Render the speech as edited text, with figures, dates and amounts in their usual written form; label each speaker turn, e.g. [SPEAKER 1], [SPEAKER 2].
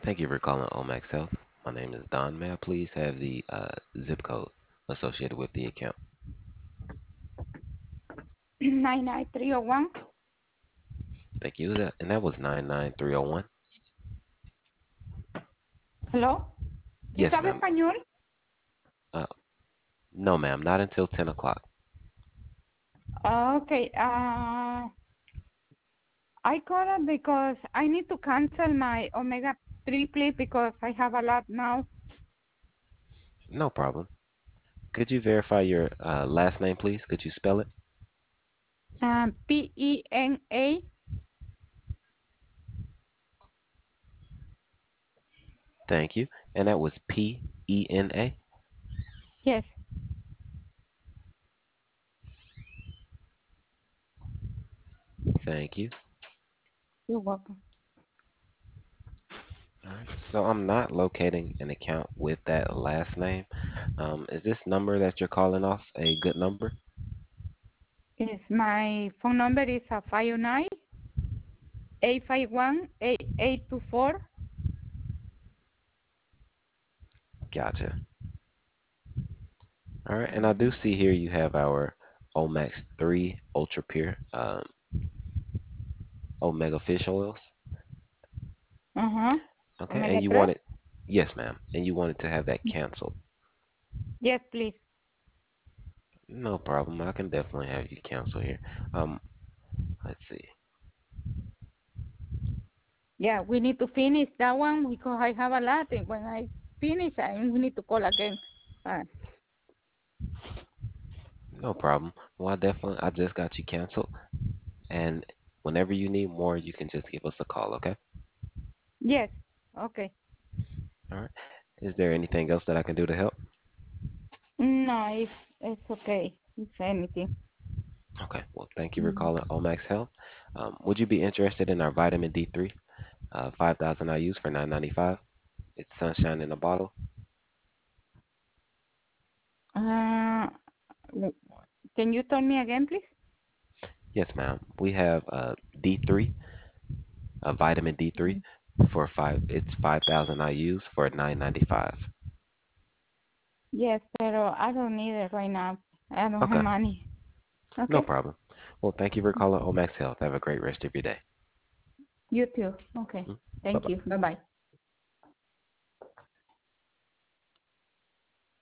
[SPEAKER 1] Thank you for calling Omax Health. My name is Don. May I please have the zip code associated with the account?
[SPEAKER 2] 99301.
[SPEAKER 1] Thank you. And that was 99301.
[SPEAKER 2] Hello? ¿Sí
[SPEAKER 1] Yes,
[SPEAKER 2] sabe
[SPEAKER 1] ma'am.
[SPEAKER 2] español?
[SPEAKER 1] Uh, no, ma'am. Not until 10 o'clock.
[SPEAKER 2] Okay. I called it because I need to cancel my Omega 3, please, because I have a lot now.
[SPEAKER 1] No problem. Could you verify your last name, please? Could you spell it?
[SPEAKER 2] PENA.
[SPEAKER 1] Thank you. And that was PENA.
[SPEAKER 2] Yes,
[SPEAKER 1] Thank you.
[SPEAKER 2] you're welcome.
[SPEAKER 1] All right. So I'm not locating an account with that last name. Is this number that you're calling off a good number?
[SPEAKER 2] Yes, my phone number is 509-851-8824.
[SPEAKER 1] Gotcha. All right. And I do see here you have our Omax 3 Ultra Pure Omega fish oils.
[SPEAKER 2] Uh-huh.
[SPEAKER 1] Okay. And
[SPEAKER 2] Omega
[SPEAKER 1] you
[SPEAKER 2] 3?
[SPEAKER 1] wanted, yes, ma'am. And you wanted to have that canceled.
[SPEAKER 2] Yes, please.
[SPEAKER 1] No problem. I can definitely have you cancel here. Um, let's see.
[SPEAKER 2] Yeah, we need to finish that one because I have a lot. And when I finish, we need to call again. Uh,
[SPEAKER 1] No problem. Well, I just got you canceled. And whenever you need more, you can just give us a call, okay?
[SPEAKER 2] yes. Okay.
[SPEAKER 1] All right. Is there anything else that I can do to help?
[SPEAKER 2] No, it's okay. It's anything.
[SPEAKER 1] Okay. Well, thank you for
[SPEAKER 2] Mm.
[SPEAKER 1] calling Omax Health. Would you be interested in our vitamin D3, 5,000 IUs for 9.95? It's sunshine in a bottle.
[SPEAKER 2] Uh, w- can you tell me again, please?
[SPEAKER 1] Yes, ma'am. We have D3, vitamin D3 for it's 5,000 IUs for 9.95.
[SPEAKER 2] Yes, pero I don't need it right now. I don't have
[SPEAKER 1] Okay.
[SPEAKER 2] money.
[SPEAKER 1] No
[SPEAKER 2] Okay.
[SPEAKER 1] problem. Well, thank you for calling Omax Health. Have a great rest of your day.
[SPEAKER 2] You too. Okay.
[SPEAKER 1] Bye
[SPEAKER 2] Thank
[SPEAKER 1] bye.
[SPEAKER 2] you. Bye bye.